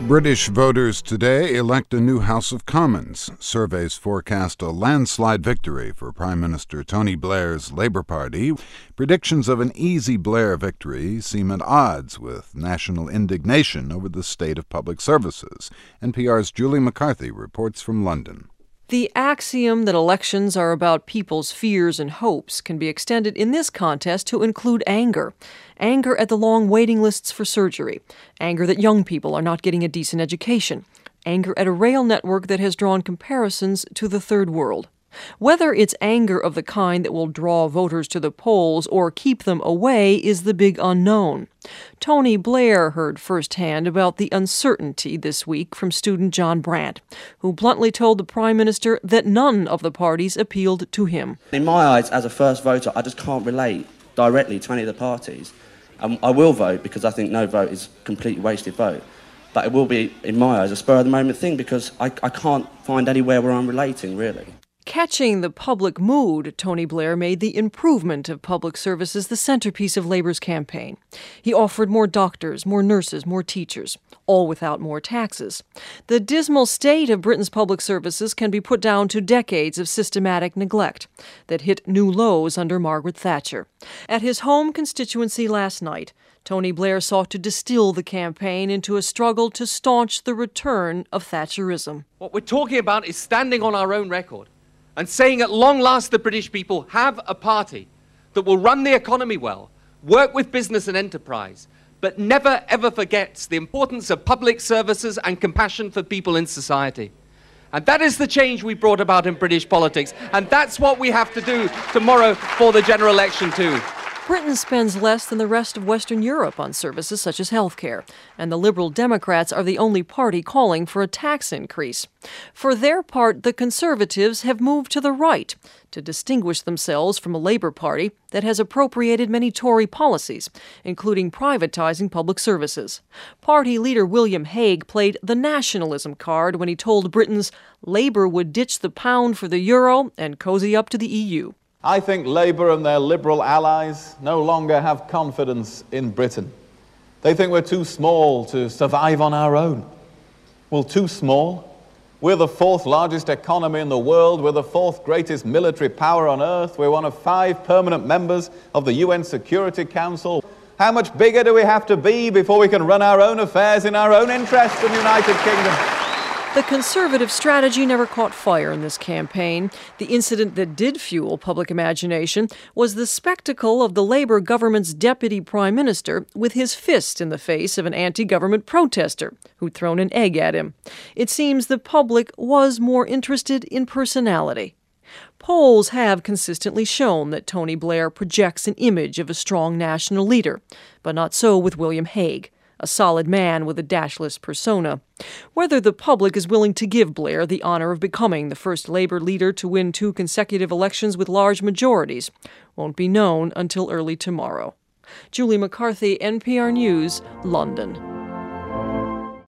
British voters today elect a new House of Commons. Surveys forecast a landslide victory for Prime Minister Tony Blair's Labour Party. Predictions of an easy Blair victory seem at odds with national indignation over the state of public services. NPR's Julie McCarthy reports from London. The axiom that elections are about people's fears and hopes can be extended in this contest to include anger. Anger at the long waiting lists for surgery. Anger that young people are not getting a decent education. Anger at a rail network that has drawn comparisons to the third world. Whether it's anger of the kind that will draw voters to the polls or keep them away is the big unknown. Tony Blair heard firsthand about the uncertainty this week from student John Brandt, who bluntly told the Prime Minister that none of the parties appealed to him. In my eyes, as a first voter, I just can't relate directly to any of the parties. I will vote because I think no vote is a completely wasted vote. But it will be, in my eyes, a spur-of-the-moment thing because I can't find anywhere where I'm relating, really. Catching the public mood, Tony Blair made the improvement of public services the centerpiece of Labour's campaign. He offered more doctors, more nurses, more teachers, all without more taxes. The dismal state of Britain's public services can be put down to decades of systematic neglect that hit new lows under Margaret Thatcher. At his home constituency last night, Tony Blair sought to distill the campaign into a struggle to staunch the return of Thatcherism. What we're talking about is standing on our own record and saying at long last the British people have a party that will run the economy well, work with business and enterprise, but never ever forgets the importance of public services and compassion for people in society. And that is the change we brought about in British politics, and that's what we have to do tomorrow for the general election too. Britain spends less than the rest of Western Europe on services such as healthcare, and the Liberal Democrats are the only party calling for a tax increase. For their part, the Conservatives have moved to the right to distinguish themselves from a Labour Party that has appropriated many Tory policies, including privatising public services. Party leader William Hague played the nationalism card when he told Britons Labour would ditch the pound for the euro and cozy up to the EU. I think Labour and their Liberal allies no longer have confidence in Britain. They think we're too small to survive on our own. Well, too small? We're the fourth largest economy in the world. We're the fourth greatest military power on earth. We're one of 5 permanent members of the UN Security Council. How much bigger do we have to be before we can run our own affairs in our own interest in the United Kingdom? The Conservative strategy never caught fire in this campaign. The incident that did fuel public imagination was the spectacle of the Labour government's deputy prime minister with his fist in the face of an anti-government protester who'd thrown an egg at him. It seems the public was more interested in personality. Polls have consistently shown that Tony Blair projects an image of a strong national leader, but not so with William Hague, a solid man with a dashless persona. Whether the public is willing to give Blair the honor of becoming the first Labour leader to win 2 consecutive elections with large majorities won't be known until early tomorrow. Julie McCarthy, NPR News, London.